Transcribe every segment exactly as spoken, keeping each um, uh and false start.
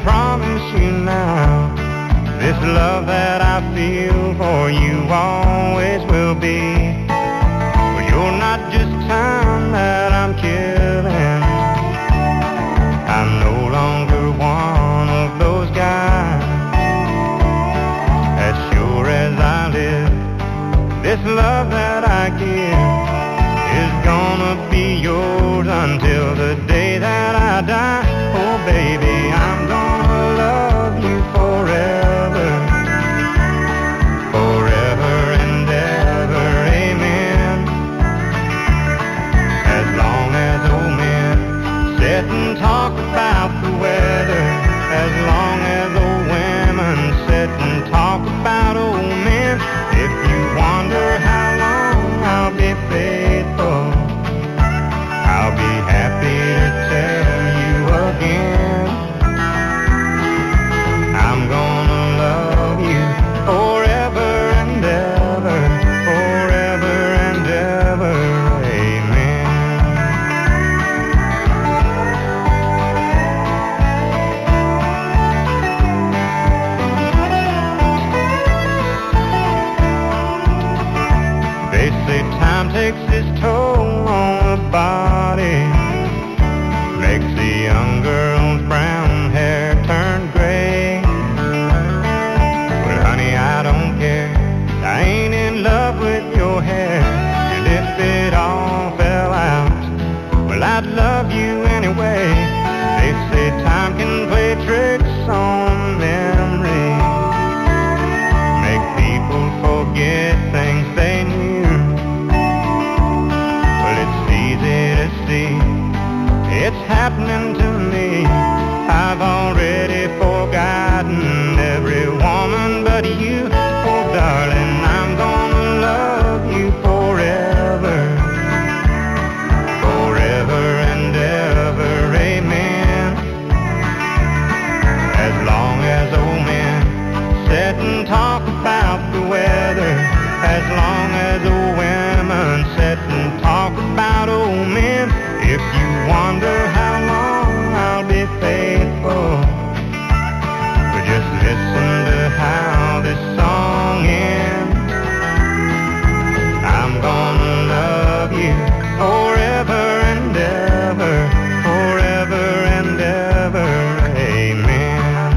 promise you now, this love that I feel for you always will be. Well, you're not just time that I'm killing. I'm no longer one of those guys. As sure as I live, this love that I give is gonna be yours until the day that I die. Oh baby, I'm gonna love you forever, forever and ever, amen. As long as old men sit and talk about the weather, as long as old women sit and talk about old men, if you wonder how long I'll be faithful, I'll be happy to tell you again. I'm gonna love you forever and ever, forever and ever, amen. They say time takes its toll on the body, makes the young girl's brown hair turn gray. Well, honey, I don't care, I ain't in love with your hair, and if it all fell out, well, I'd love you anyway. They say time can play tricks on memory, make people forget things they knew. Well, it's easy to see, it's happening to me. I've already forgotten every woman but you. Oh darling, I'm gonna love you forever, forever and ever, amen. As long as old men sit and talk about the weather, as long as old women sit and talk about old men, if you wonder how long I'll be faithful, but just listen to how this song ends. I'm gonna love you forever and ever, forever and ever, amen.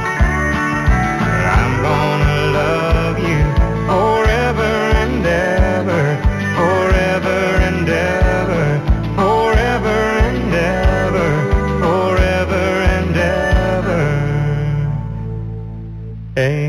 I'm gonna love you forever and ever, forever and ever, forever and ever, forever and ever, amen.